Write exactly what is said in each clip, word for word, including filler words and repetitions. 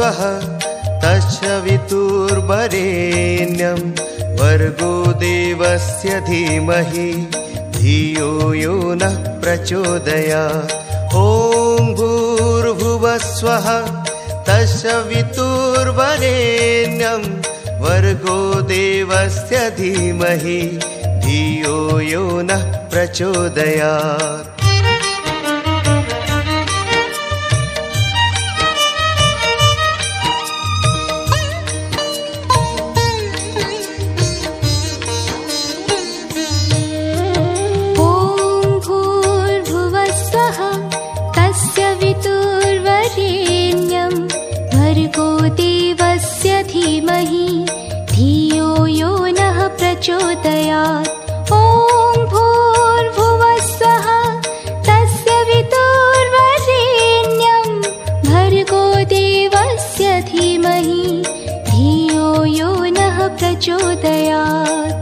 भुवस्वः तस्य वितुर्वरेण्यं भर्गो देवस्य धीमहि धियो यो नः प्रचोदयात्। ॐ भूर्भुवस्वः तस्य वितुर्वरेण्यं भर्गो देवस्य धीमहि धियो यो नः प्रचोदयात्। प्रचोदयात्। ॐ भूर्भुवस्वः तस्य वितुर्वरेण्यं भर्गो देवस्य धीमहि धियो यो नः प्रचोदयात्।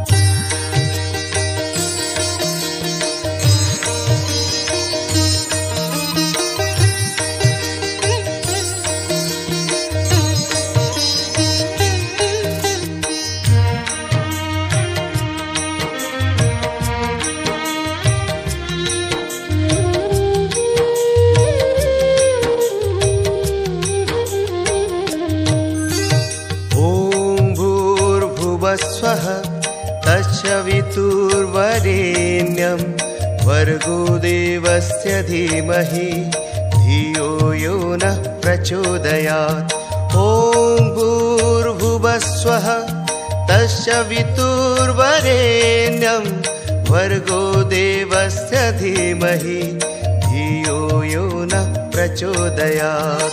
स्वः तस्य वितुर्वरेण्यं भर्गो देवस्य धीमहि धियो यो नः प्रचोदयात्। ॐ भूर्भुवस्वः तस्य वितुर्वरेण्यं भर्गो देवस्य धीमहि धियो यो नः प्रचोदयात्।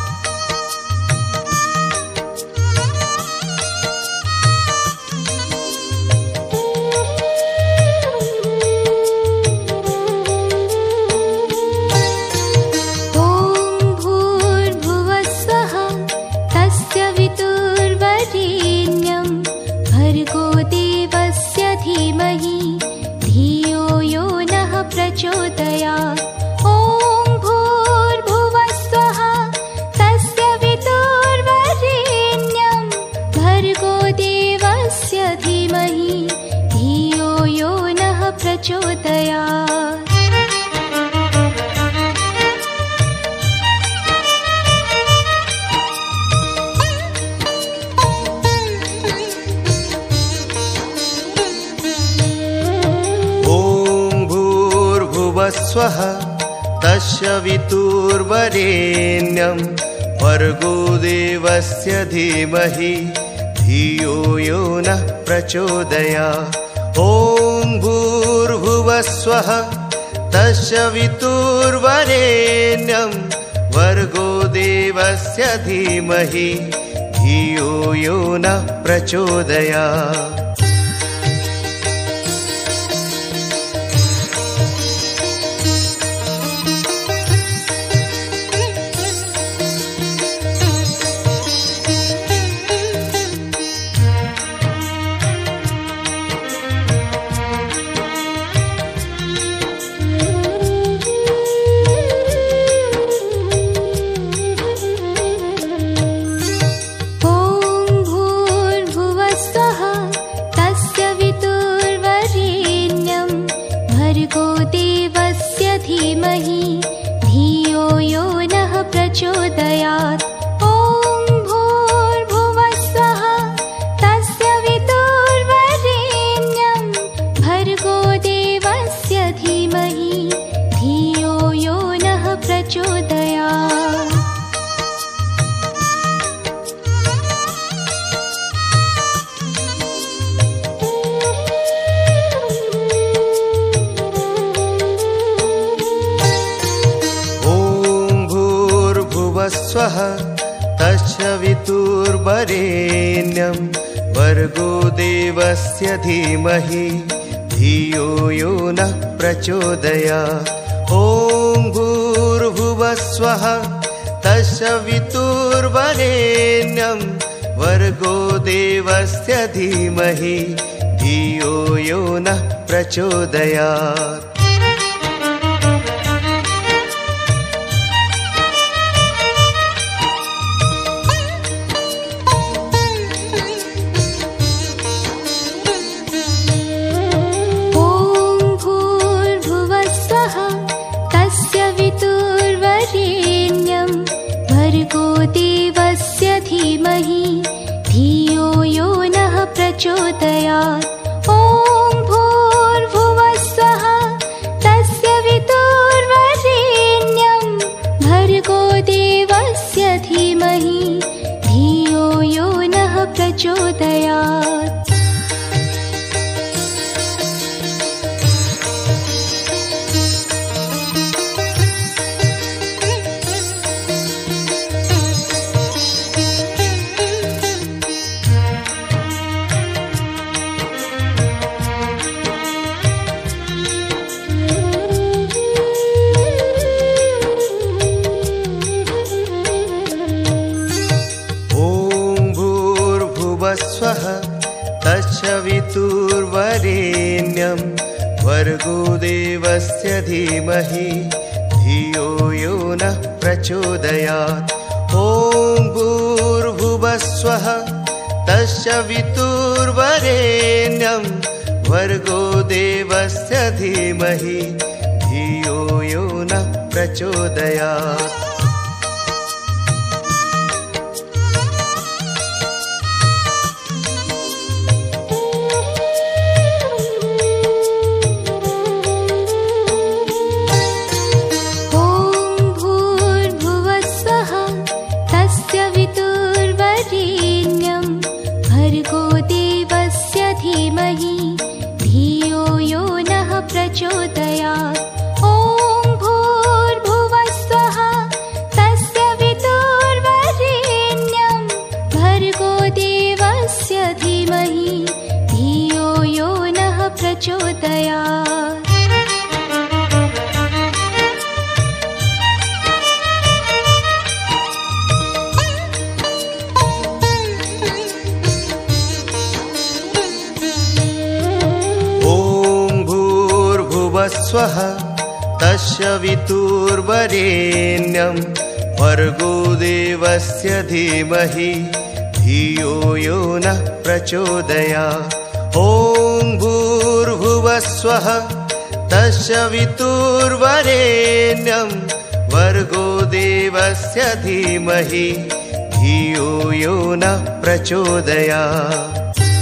स्वः तस्य वितुर्वरेण्यं भर्गो देवस्य धीमहि धियो यो नः प्रचोदयात्। ॐ भूर्भुवस्वः तस्य वितुर्वरेण्यं भर्गो देवस्य धीमहि धियो यो नः प्रचोदयात्। प्रचोदयात्। ॐ भूर्भुवस्वः तस्य वितुर्वरेण्यं भर्गो देवस्य धीमहि धियो यो नः प्रचोदयात्। स्वः तस्य वितुर्वरेण्यं भर्गो देवस्य धीमहि धियो यो नः प्रचोदयात्। ॐ भूर्भुवस्वः तस्य वितुर्वरेण्यं भर्गो देवस्य धीमहि धियो यो नः प्रचोदयात्। प्रचोदयात्। ॐ भूर्भुवः स्वः तस्य वितुर्वरेण्यं भर्गो देवस्य धीमहि धियो यो नः प्रचोदयात्। स्वः तस्य वितुर्वरेण्यं भर्गो देवस्य धीमहि धियो यो नः प्रचोदयात्। ॐ भूर्भुवः स्वः तस्य वितुर्वरेण्यं भर्गो देवस्य धीमहि धियो यो नः प्रचोदयात्। स्वः तस्य वितुर्वरेण्यं भर्गो देवस्य धीमहि धियो यो नः प्रचोदयात्। ॐ भूर्भुवः स्वः तस्य वितुर्वरेण्यं भर्गो देवस्य धीमहि धियो यो नः प्रचोदयात्।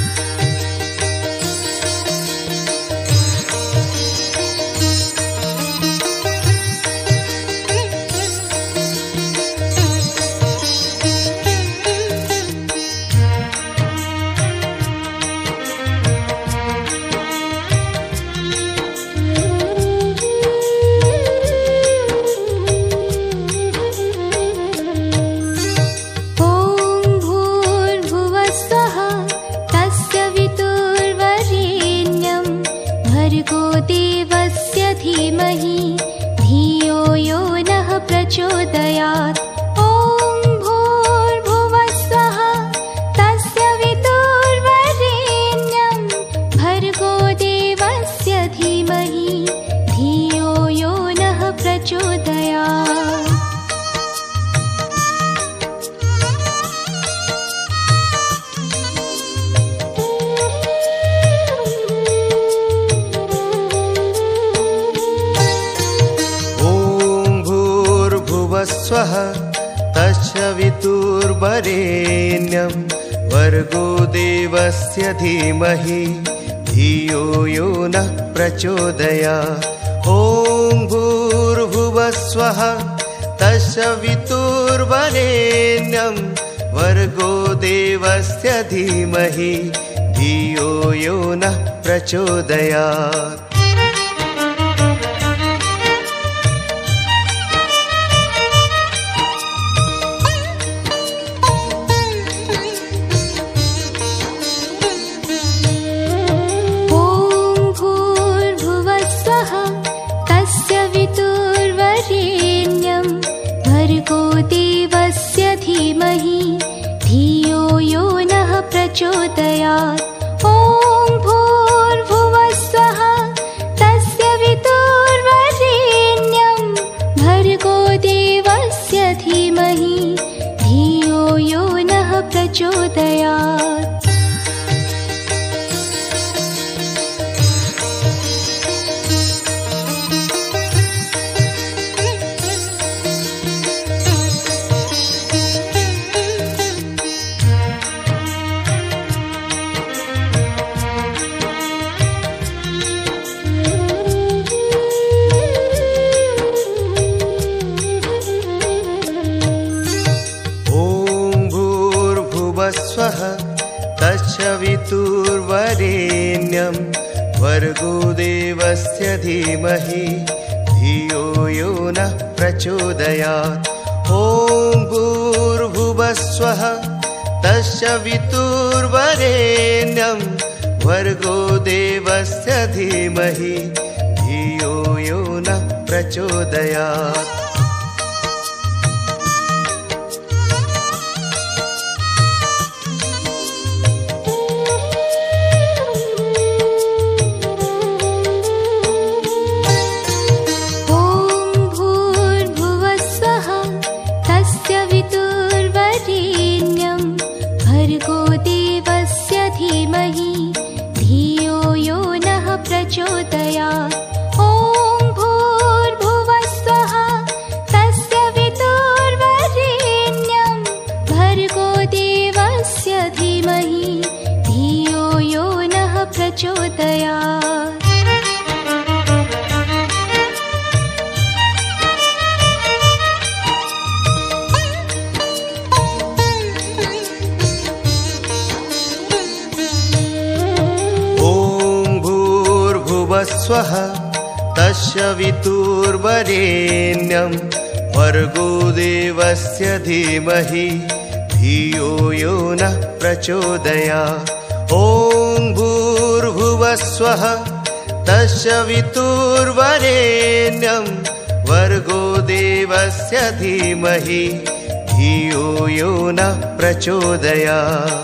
स्वः तस्य वितुर्वरेण्यं भर्गो देवस्य धीमहि धियो यो नः प्रचोदयात्। ॐ भूर्भुवः स्वः तस्य वितुर्वरेण्यं भर्गो देवस्य धीमहि धियो यो नः प्रचोदयात्। प्रचोदयात्। ॐ भूर्भुवः स्वः तस्य वितुर्वरेण्यं भर्गो देवस्य धीमहि धियो यो नः प्रचोदयात्। भर्गो देवस्य धीमहि धियो यो नः प्रचोदयात्। ॐ भूर्भुवस्वः तत्सवितुर्वरेण्यं भर्गो देवस्य धीमहि धियो यो नः प्रचोदयात्। स्वः तत्सवितुर्वरेण्यं भर्गो देवस्य धीमहि धियो यो नः प्रचोदयात्। ॐ भूर्भुवस्वः तत्सवितुर्वरेण्यं भर्गो देवस्य धीमहि धियो यो नः प्रचोदयात्।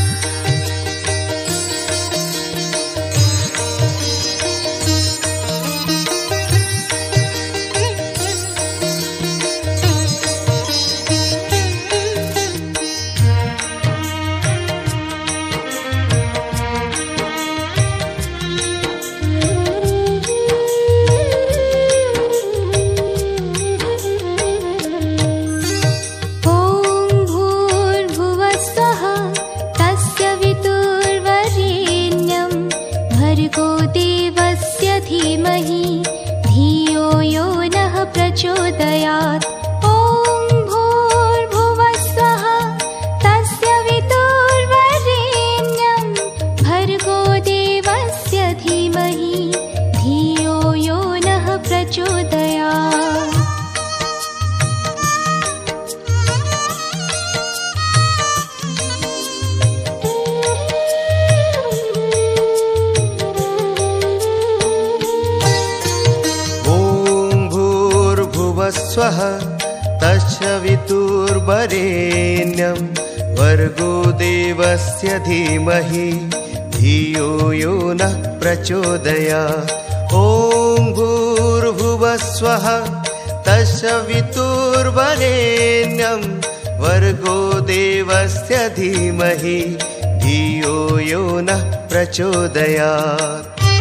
स्वः तत्सवितुर्वरेण्यं भर्गो देवस्य धीमहि धियो यो नः प्रचोदयात्। ॐ भूर्भुवस्वः तत्सवितुर्वरेण्यं भर्गो देवस्य धीमहि धियो यो नः प्रचोदयात्।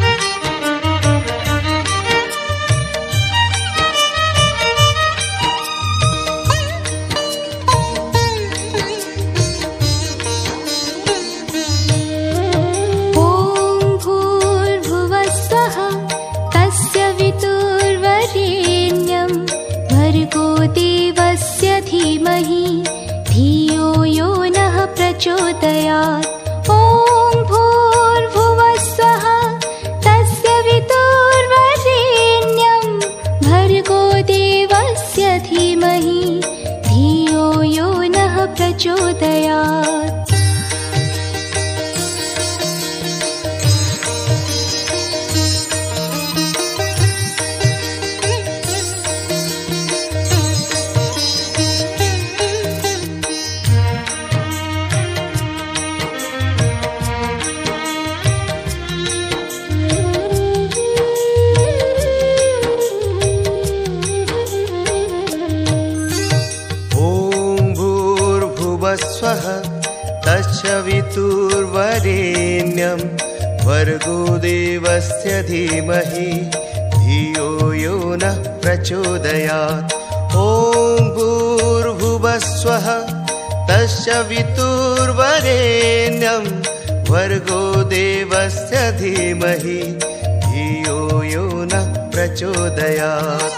प्रचोदयात्। ॐ भूर्भुवस्वः तत्सवितुर्वरेण्यं भर्गो देवस्य धीमहि धियो यो नः प्रचोदयात्। स्वः तत्सवितुर्वरेण्यं भर्गो देवस्य धीमहि धियो यो नः प्रचोदयात्। ॐ भूर्भुवस्वः तत्सवितुर्वरेण्यं भर्गो देवस्य धीमहि धियो यो नः प्रचोदयात्।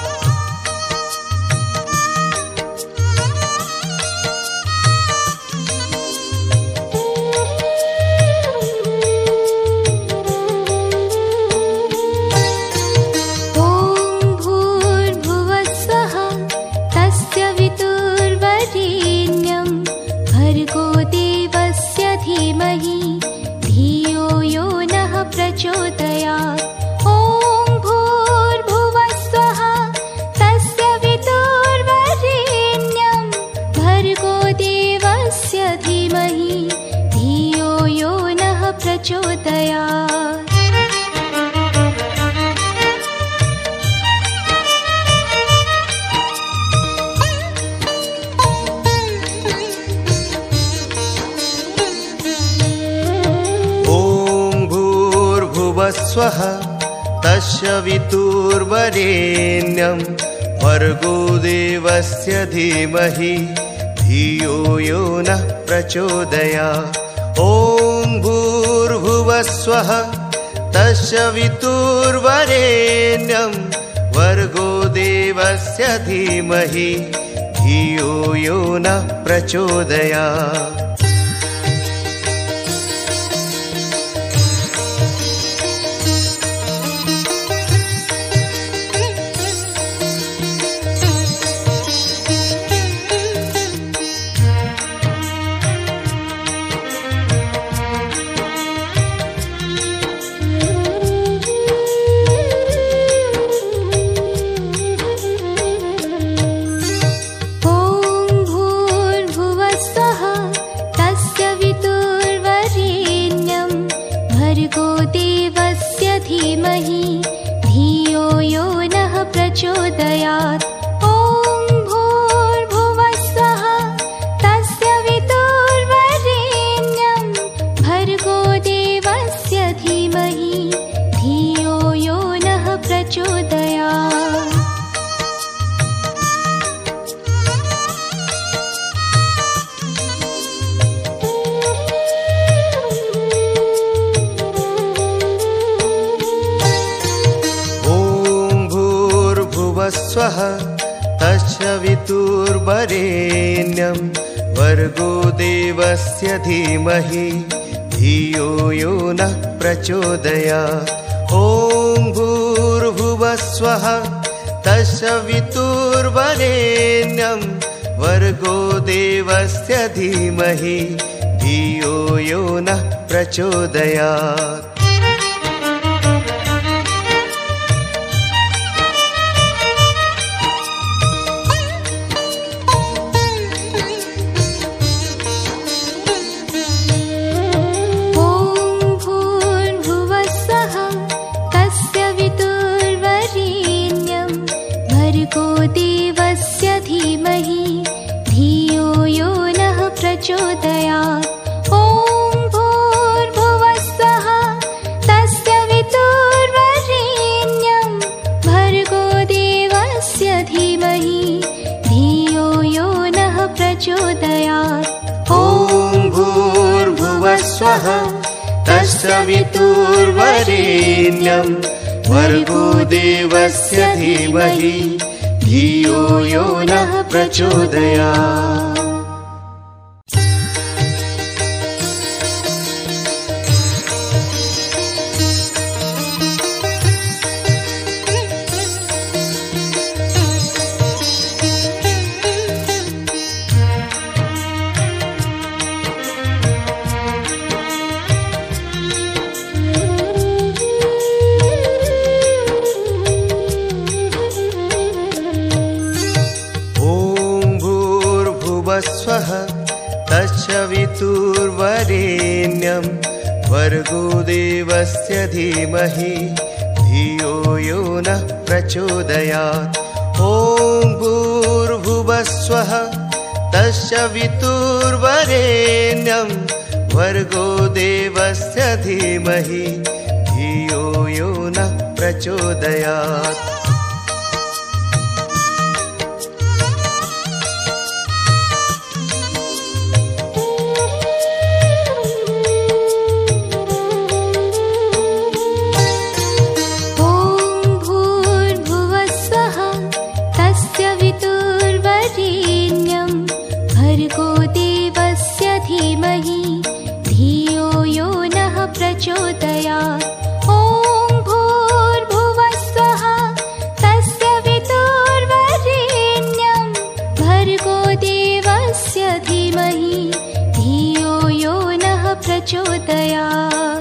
भूर्भुवस्वः तस्य वितुर्वरेण्यं भर्गो देवस्य धीमहि धियो यो नः प्रचोदयात्। ॐ भूर्भुवस्वः तस्य वितुर्वरेण्यं भर्गो देवस्य धीमहि धियो यो नः प्रचोदयात्। प्रचोदयात्। ॐ भूर्भुवस्वः तस्य वितुर्वरेण्यं भर्गो देवस्य धीमहि धियो यो नः प्रचोदयात्। स्वः तस्य वितुर्वरेण्यं भर्गो देवस्य धीमहि धियो यो नः प्रचोदयात्। ॐ भूर्भुवस्वः तस्य वितुर्वरेण्यं भर्गो देवस्य धीमहि धियो यो नः प्रचोदयात्। देवस्य धीमहि धियो यो नः प्रचोदयात्। ॐ भूर्भुवस्वः तस्य वितुर्वरेण्यं भर्गो देवस्य धीमहि धियो यो नः प्रचोदयात्। ॐ भूर्भुवस्वः तस्य वितुर्वरेण्यं भर्गो देवस्य धीमहि धियो यो नः प्रचोदयात्। स्वः तस्य वितुर्वरेण्यं भर्गो देवस्य धीमहि धियो यो नः प्रचोदयात्। ॐ भूर्भुवस्वः तस्य वितुर्वरेण्यं भर्गो देवस्य धीमहि धियो यो नः प्रचोदयात्। प्रचोदयात्। ॐ भूर्भुवस्वः तस्य वितुर्वरेण्यं भर्गो देवस्य धीमहि धियो यो नः प्रचोदयात्।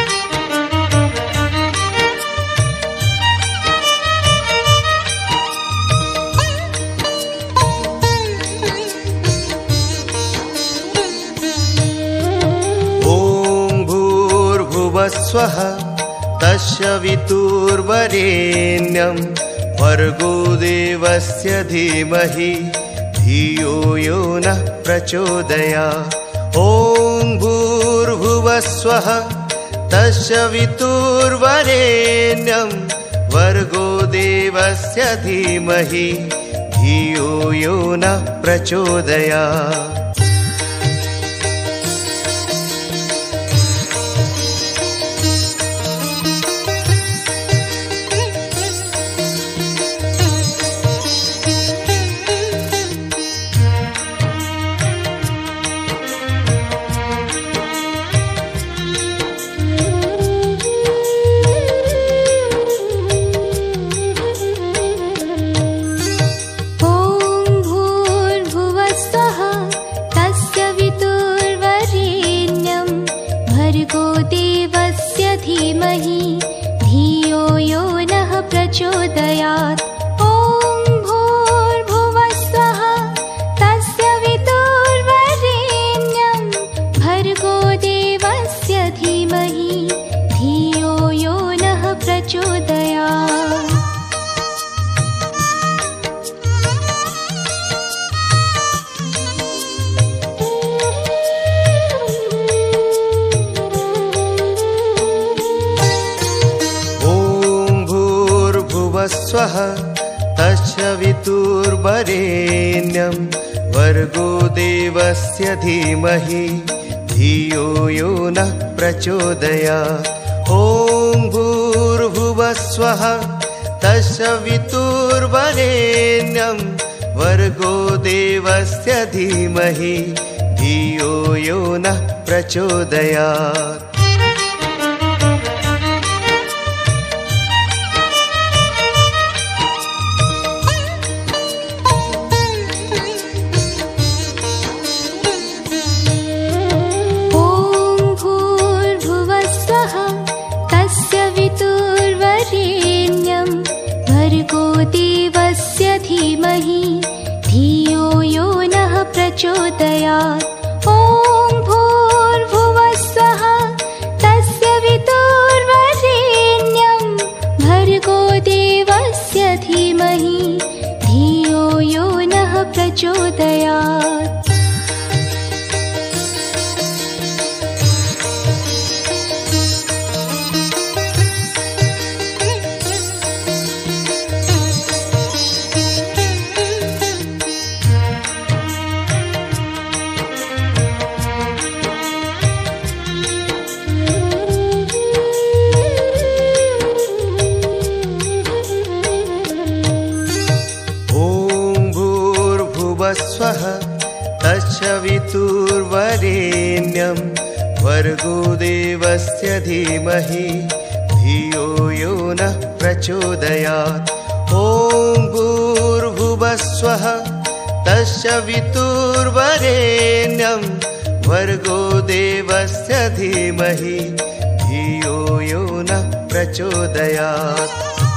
स्वः तस्य वितुर्वरेण्यं भर्गो देवस्य धीमहि धियो यो नः प्रचोदयात्। ॐ भूर्भुवस्वः तस्य वितुर्वरेण्यं भर्गो देवस्य धीमहि धियो यो नः प्रचोदयात्। स्वः तस्य वितुर्वरेण्यं भर्गो देवस्य धीमहि धियो यो नः प्रचोदयात्। ॐ भूर्भुवः स्वः तस्य वितुर्वरेण्यं भर्गो देवस्य धीमहि धियो यो नः प्रचोदयात्। देवस्य धीमहि धियो यो नः प्रचोदयात्। ॐ भूर्भुवः स्वः तस्य वितुर्वरेण्यं भर्गो देवस्य धीमहि धियो यो नः प्रचोदयात्। स्वः तस्य वितुर्वरेण्यं भर्गो देवस्य धीमहि धियो यो नः प्रचोदयात्। ॐ भूर्भुवः स्वः तस्य वितुर्वरेण्यं भर्गो देवस्य धीमहि धियो यो नः प्रचोदयात्।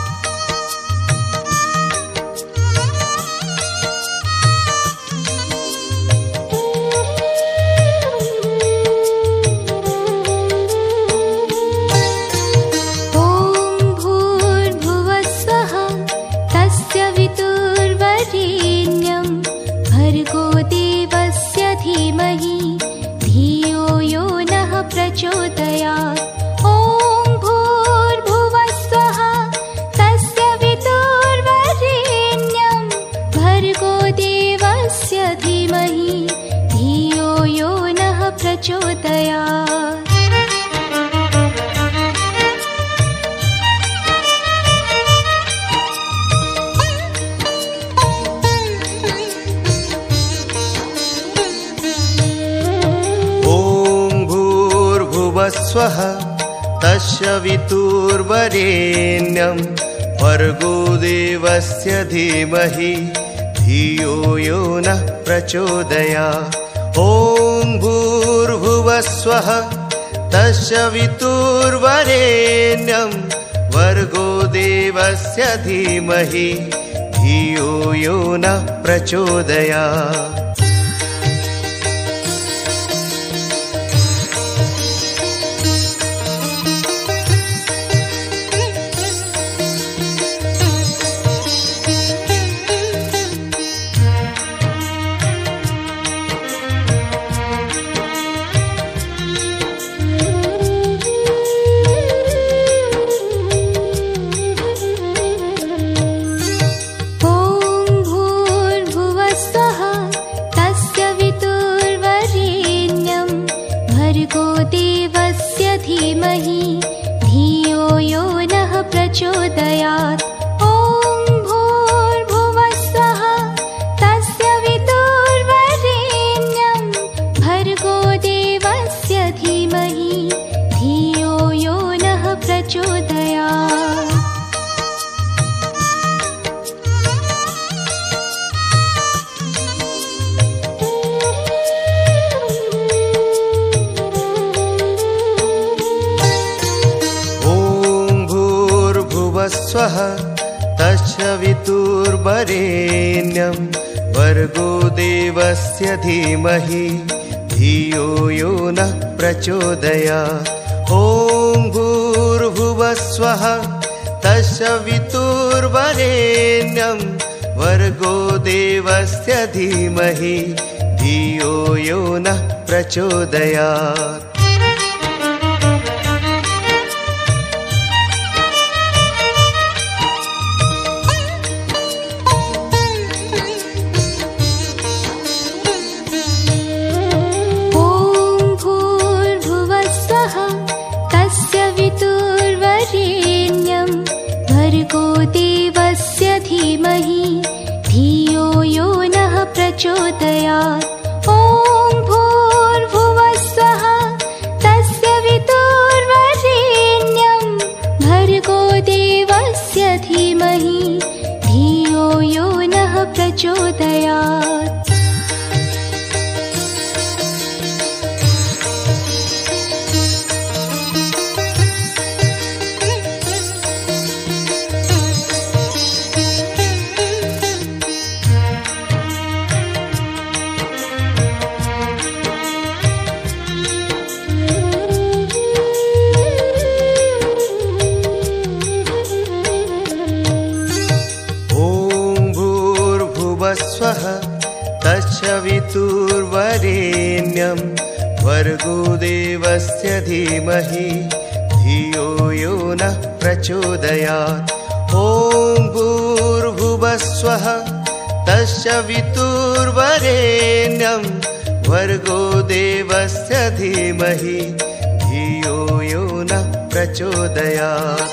स्वः तस्य वितुर्वरेण्यं भर्गो देवस्य धीमहि धियो यो नः प्रचोदयात्। ॐ भूर्भुवः स्वः तस्य वितुर्वरेण्यं भर्गो देवस्य धीमहि धियो यो नः प्रचोदयात्। प्रचोदयात्। ॐ भूर्भुवः स्वः तस्य वितुर्वरेण्यं भर्गो देवस्य धीमहि धियो यो नः प्रचोदयात्। स्वः तस्य वितुर्वरेण्यं भर्गो देवस्य धीमहि धियो यो नः प्रचोदयात्। ॐ भूर्भुवः स्वः तस्य वितुर्वरेण्यं भर्गो देवस्य धीमहि धियो यो नः प्रचोदयात्। देवस्य धीमहि धियो यो नः प्रचोदयात्। ॐ भूर्भुवः स्वः तस्य वितुर्वरेण्यं भर्गो देवस्य धीमहि धियो यो नः प्रचोदयात्। स्वः तस्य वितुर्वरेण्यं भर्गो देवस्य धीमहि धियो यो नः प्रचोदयात्। ॐ भूर्भुवः स्वः तस्य वितुर्वरेण्यं भर्गो देवस्य धीमहि धियो यो नः प्रचोदयात्।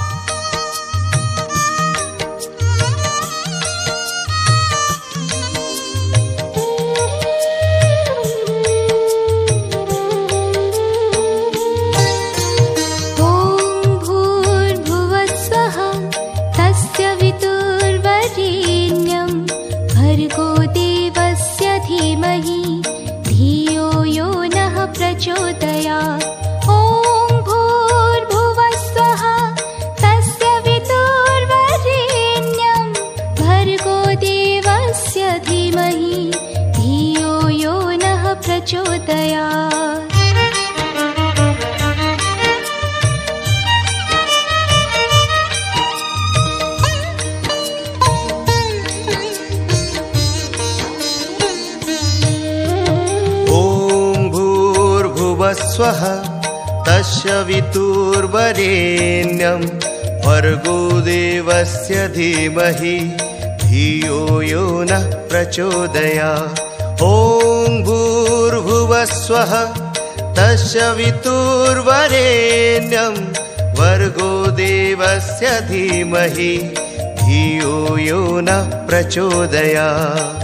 प्रचोदयात्। ॐ भूर्भुवः स्वः तस्य वितुर्वरेण्यं भर्गो देवस्य धीमहि धियो यो नः प्रचोदयात्। स्वः तस्य वितुर्वरेण्यं भर्गो देवस्य धीमहि धियो यो नः प्रचोदयात्। ॐ भूर्भुवः स्वः तस्य वितुर्वरेण्यं भर्गो देवस्य धीमहि धियो यो नः प्रचोदयात्।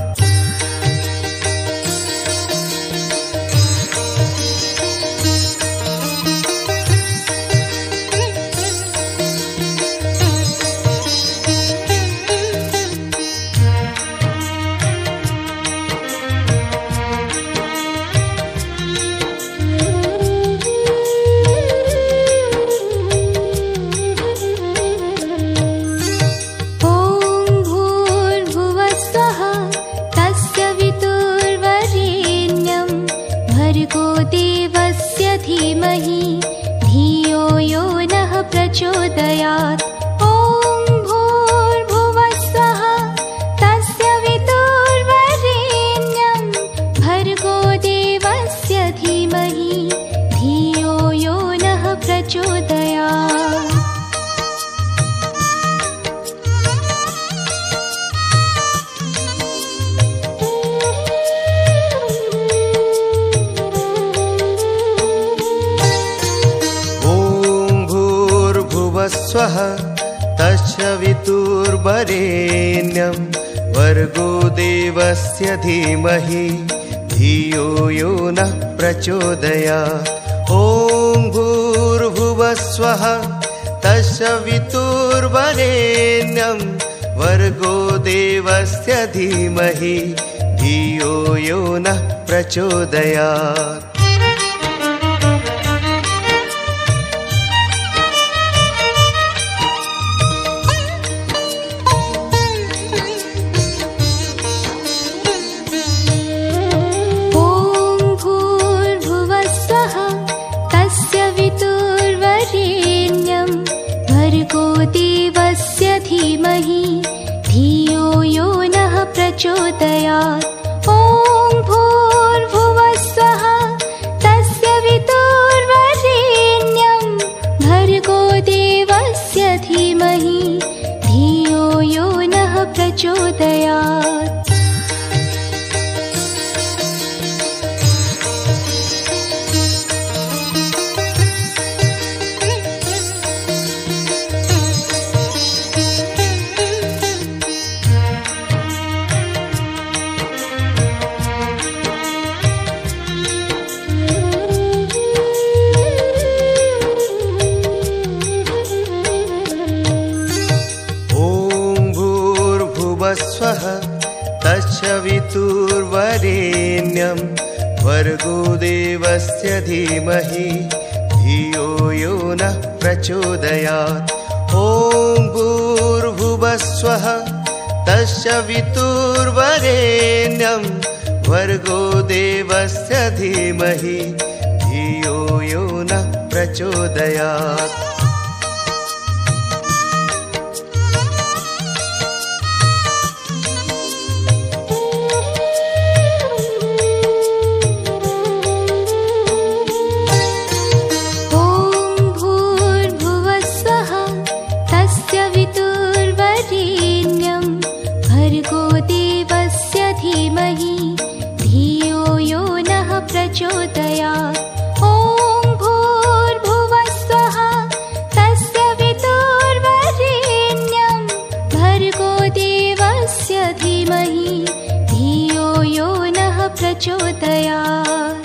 प्रचोदयात्। ॐ भूर्भुवः स्वः तस्य वितुर्वरेण्यं भर्गो देवस्य धीमहि धियो यो नः प्रचोदयात्। स्वः तस्य वितुर्वरेण्यं भर्गो देवस्य धीमहि धियो यो नः प्रचोदयात्। ॐ भूर्भुवः स्वः तस्य वितुर्वरेण्यं भर्गो देवस्य धीमहि धियो यो नः प्रचोदयात्। देवस्य धीमहि धियो यो नः प्रचोदयात्। ॐ भूर्भुवः स्वः तस्य वितुर्वरेण्यं भर्गो देवस्य धीमहि धियो यो नः प्रचोदयात्। स्वः तस्य वितुर्वरेण्यं भर्गो देवस्य धीमहि धियो यो नः प्रचोदयात्। ॐ भूर्भुवः स्वः तस्य वितुर्वरेण्यं भर्गो देवस्य धीमहि धियो यो नः प्रचोदयात्। प्रचोदयात्। ॐ भूर्भुवः स्वः तस्य वितुर्वरेण्यं भर्गो देवस्य धीमहि धियो यो नः प्रचोदयात्।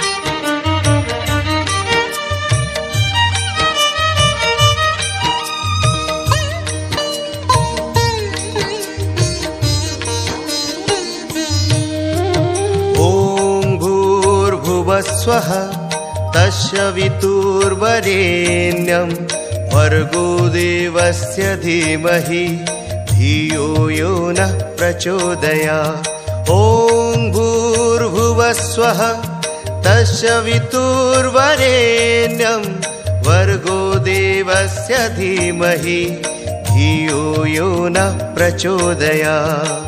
स्वः तस्य वितुर्वरेण्यं भर्गो देवस्य धीमहि धियो यो नः प्रचोदयात्। ॐ भूर्भुवः स्वः तस्य वितुर्वरेण्यं भर्गो देवस्य धीमहि धियो यो नः प्रचोदयात्।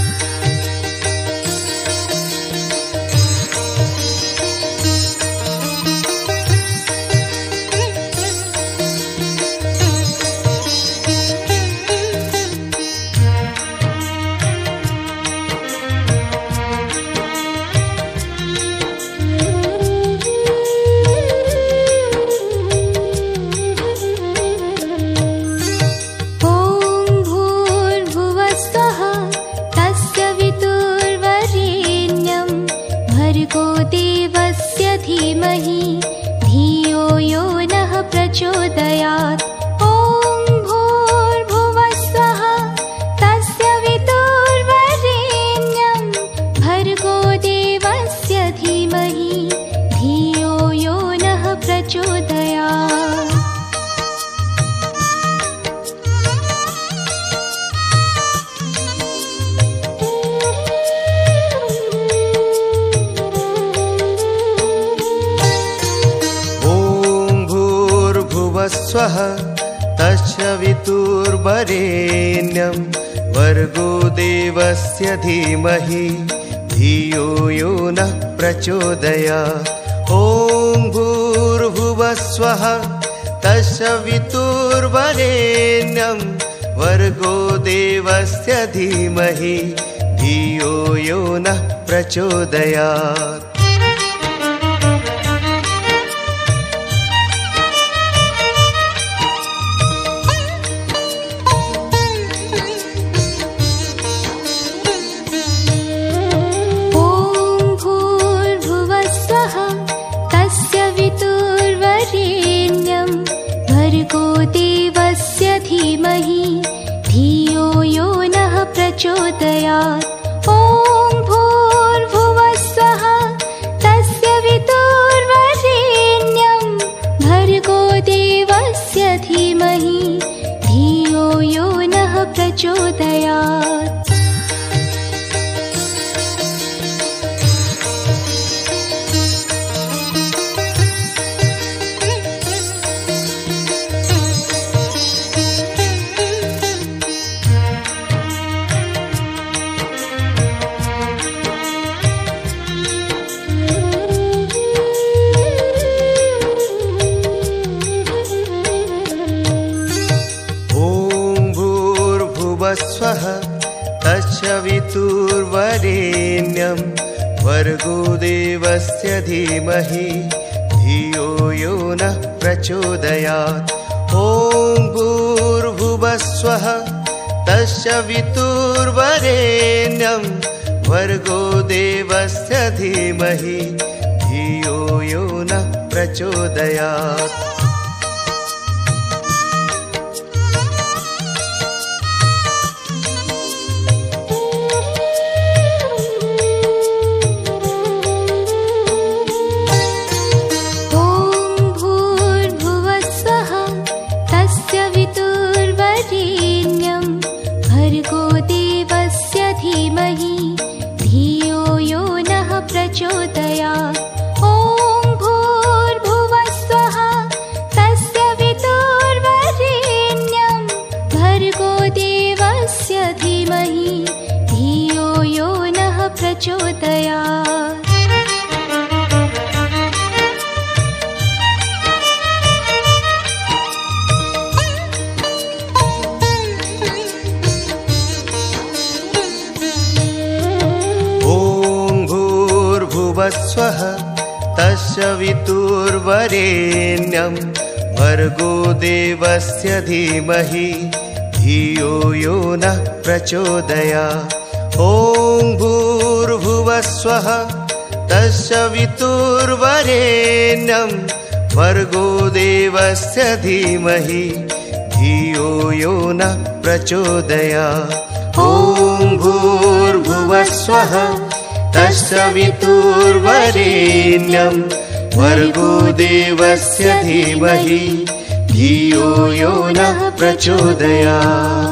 प्रचोदयात्। ॐ भूर्भुवः स्वः तस्य वितुर्वरेण्यं भर्गो देवस्य धीमहि धियो यो नः प्रचोदयात्। स्वः तस्य वितुर्वरेण्यं भर्गो देवस्य धीमहि धियो यो नः प्रचोदयात्। ॐ भूर्भुवः स्वः तस्य वितुर्वरेण्यं भर्गो देवस्य धीमहि धियो यो नः प्रचोदयात्। ॐ धीमहि धियो यो नः प्रचोदयात्। ॐ भूर्भुवः स्वः तस्य वितुर्वरेण्यं भर्गो देवस्य धीमहि धियो यो नः प्रचोदयात्। स्वः तस्य वितुर्वरेण्यं भर्गो देवस्य धीमहि धियो यो नः प्रचोदयात्। ॐ भूर्भुवः स्वः तस्य वितुर्वरेण्यं भर्गो देवस्य धीमहि धियो यो नः प्रचोदयात्। स्वः तस्य वितुर्वरेण्यं भर्गो देवस्य धीमहि धियो यो नः प्रचोदयात्। ॐ भूर्भुवः स्वः तस्य वितुर्वरेण्यं भर्गो देवस्य धीमहि धियो यो नः प्रचोदयात्। ॐ भूर्भुवः स्वः तस्य वितुर्वरेण्यं भर्गो देवस्य धीमहि धियो यो नः प्रचोदयात्।